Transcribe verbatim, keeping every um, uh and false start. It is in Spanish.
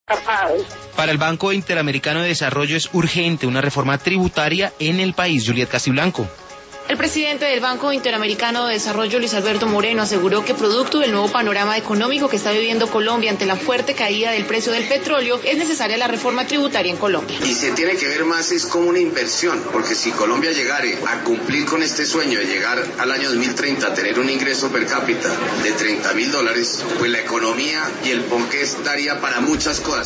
tapados. Para el Banco Interamericano de Desarrollo es urgente una reforma tributaria en el país. Juliet Castiblanco. El presidente del Banco Interamericano de Desarrollo, Luis Alberto Moreno, aseguró que producto del nuevo panorama económico que está viviendo Colombia ante la fuerte caída del precio del petróleo, es necesaria la reforma tributaria en Colombia. Y se tiene que ver más es como una inversión, porque si Colombia llegare a cumplir con este sueño de llegar al año dos mil treinta a tener un ingreso per cápita de treinta mil dólares, pues la economía y el ponqué estaría para muchas cosas.